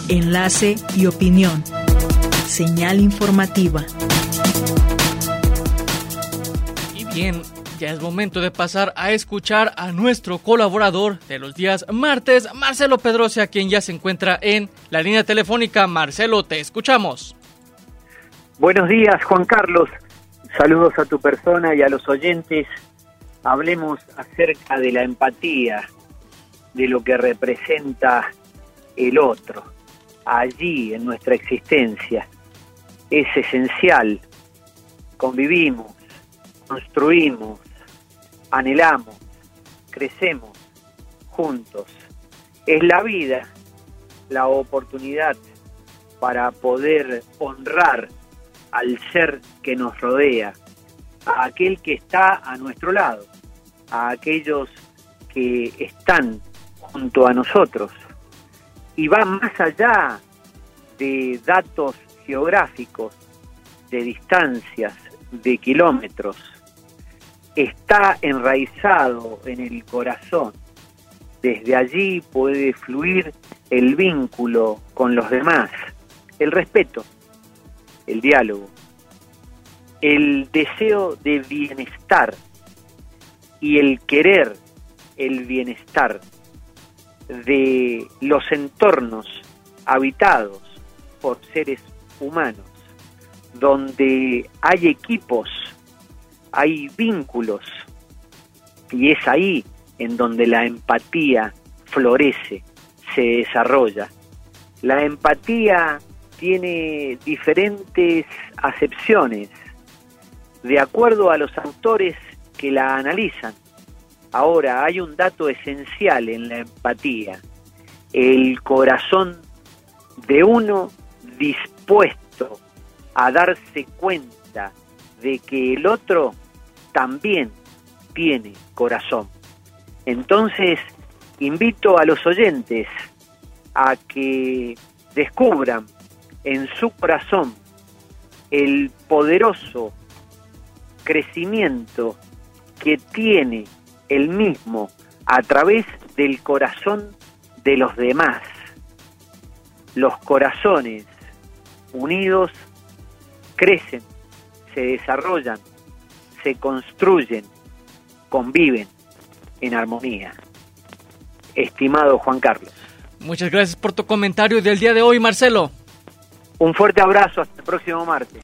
enlace y opinión. Señal informativa. Y bien, ya es momento de pasar a escuchar a nuestro colaborador de los días martes, Marcelo Pedrosa, quien ya se encuentra en la línea telefónica. Marcelo, te escuchamos. Buenos días, Juan Carlos. Saludos a tu persona y a los oyentes. Hablemos acerca de la empatía, de lo que representa el otro, allí en nuestra existencia. Es esencial. Convivimos, construimos, anhelamos, crecemos juntos. Es la vida, la oportunidad para poder honrar al ser que nos rodea, a aquel que está a nuestro lado, a aquellos que están junto a nosotros. Y va más allá de datos geográficos, de distancias, de kilómetros. Está enraizado en el corazón. Desde allí puede fluir el vínculo con los demás, el respeto, el diálogo, el deseo de bienestar y el querer el bienestar de los entornos habitados por seres humanos, donde hay equipos, hay vínculos, y es ahí en donde la empatía florece, se desarrolla. La empatía tiene diferentes acepciones de acuerdo a los autores que la analizan. Ahora, hay un dato esencial en la empatía: el corazón de uno dispuesto a darse cuenta de que el otro también tiene corazón. Entonces, invito a los oyentes a que descubran en su corazón el poderoso crecimiento que tiene el mismo a través del corazón de los demás. Los corazones unidos crecen, se desarrollan, se construyen, conviven en armonía. Estimado Juan Carlos. Muchas gracias por tu comentario del día de hoy, Marcelo. Un fuerte abrazo, hasta el próximo martes.